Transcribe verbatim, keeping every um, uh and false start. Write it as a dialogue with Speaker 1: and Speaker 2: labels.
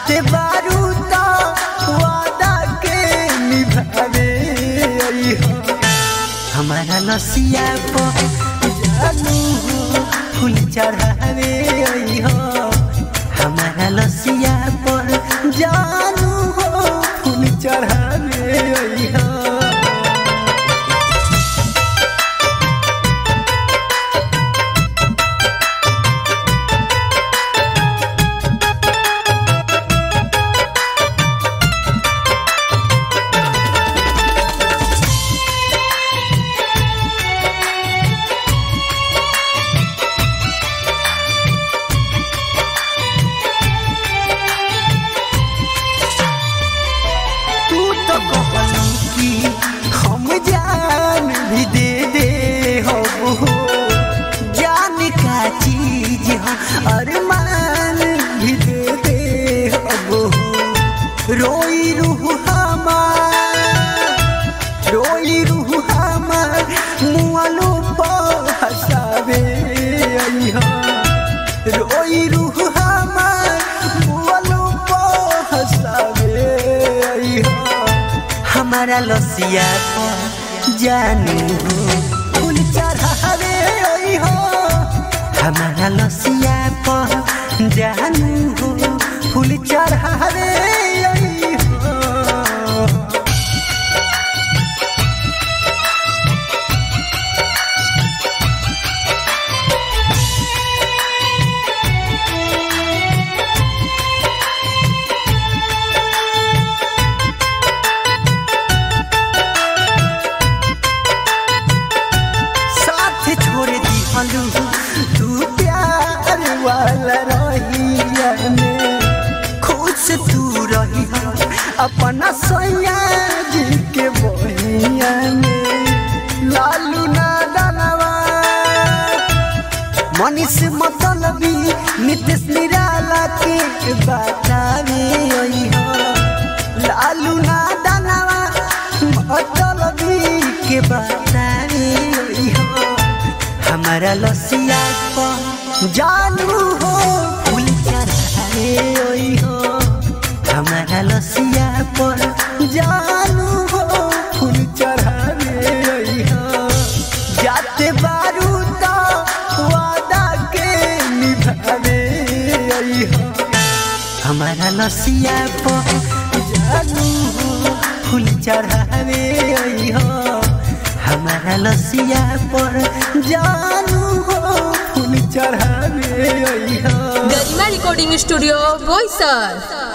Speaker 1: जाते बारूदा वादा के निभावे हो हमारा लसिया पर जानू हो फूल चढ़ावे हो हमारा लसिया पर जानू हो फूल चढ़ावे हो। हम जान भी दे दे हो जान का चीज हो अरमान भी दे दे हो रोई रूह हमार रोई रूह हमार मुआलो पर हंसावे हो रोई रूह हमार मुआलो पर हंसावे हो हमारा लसिया पर जानू हो फूल चढ़ावे हो हमारा लसिया पर जानू हो फूल चढ़ावे हो। तू प्यार वाला रहिया में खुश तू रही अपना सैया जी के बहिया में लालू ना दानवा मनीष मतलबी नीतीश निराला के बतावे हो लालू ना दानवा मतलबी के बतावे हो हमारा लसिया पर जानू हो फूल चढ़ावे हो हमारा लसिया पर जानू हो फूल चढ़ावे हो जाते बारूदा वादा के निभावे हो हमारा लसिया पर जानू हो फूल चढ़ावे हो हमारा लसिया पर जानू हो फूल चढ़ावे हो।
Speaker 2: Garima recording studio Boisar.